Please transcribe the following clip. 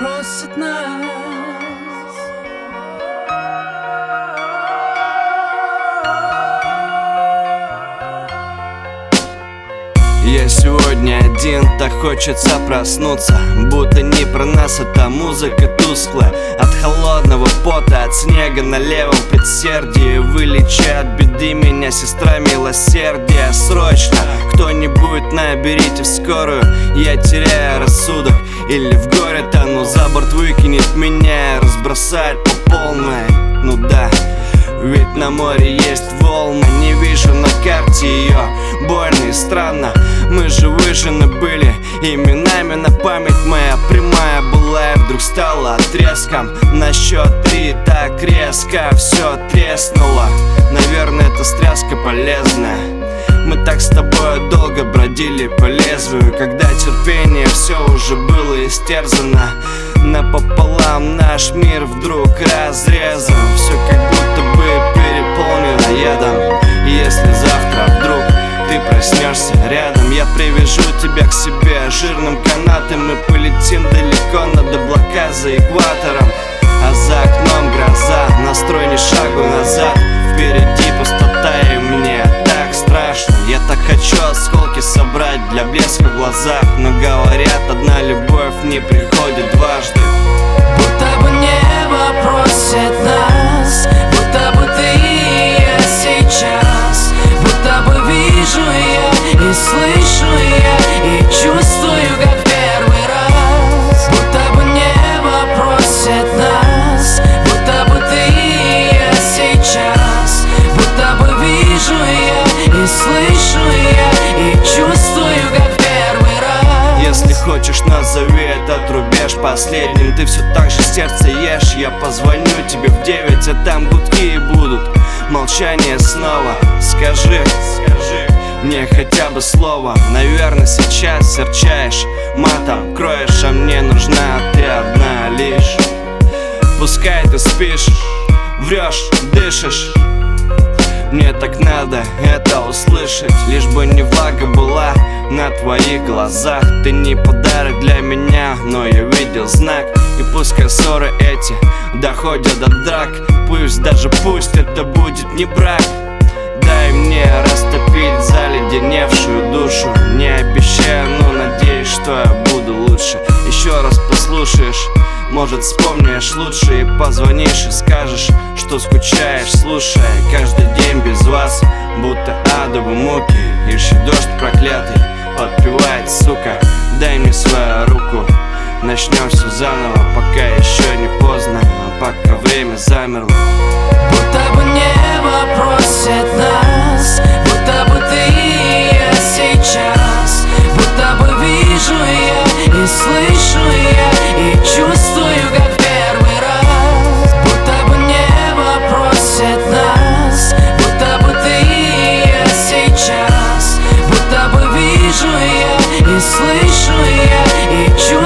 просит нас. Я сегодня один, так хочется проснуться. Будто не про нас эта музыка тусклая. От холодного пота, от снега на левом предсердии. Вылечи от беды меня, сестра милосердия. Срочно, кто-нибудь наберите в скорую. Я теряю рассудок или в горе тону. За борт выкинет меня и разбросает по полной. Ну да, ведь на море есть волны. Не вижу на карте ее, больно и странно. Мы же выжжены были, именами на память моя прямая была. И вдруг стала отрезком. На счет 3 так резко все треснуло. Наверное, эта стряска полезная. Мы так с тобой долго бродили по лезвию, когда терпение все уже было истерзано. Напополам наш мир вдруг разрезан. Все как будто бы переполнено ядом. И если завтра вдруг ты проснешься рядом, я привяжу тебя к себе жирным канатом. И полетим далеко над облака за экватором. А за окном гроза, настрой ни шагу назад. Впереди пустота и мне так страшно. Я так хочу осколки собрать для блеска в глазах. Но говорят, одна любовь не приходит дважды. Будто бы небо просит нас, будто бы ты и я сейчас. Будто бы вижу я и слышу я и чувствую, как в первый раз. Будто бы небо просит нас, будто бы ты и я сейчас. Будто бы вижу я и слышу я и чувствую, как в первый раз. Если хочешь, назови этот рубеж последним. Ты все так же сердце ешь. Я позвоню тебе в 9, а там гудки будут. Молчание снова. Скажи мне хотя бы слово. Наверное, сейчас серчаешь матом, кроешь, а мне нужна ты одна лишь. Пускай ты спишь, врешь, дышишь. Мне так надо это услышать. Лишь бы не влага была на твоих глазах. Ты не подарок для меня, но я видел знак. И пускай ссоры эти доходят до драк. Пусть это будет не брак. Дай мне растопить заледеневшую душу. Не обещаю, но надеюсь, что я буду лучше. Еще раз послушаешь, может вспомнишь лучше. И позвонишь и скажешь, что скучаешь, слушая каждый день без вас, будто адовые муки. Ищи дождь проклятый, подпевает, сука. Дай мне свою руку, начнем все заново, пока еще не поздно, пока время замерло. Будто бы небо просит нас, будто бы ты и я сейчас. Будто бы вижу я и слышу я и чувствую, как в первый раз. Будто бы небо просит нас, будто бы ты и я сейчас. Будто бы вижу я и слышу я и чувствую.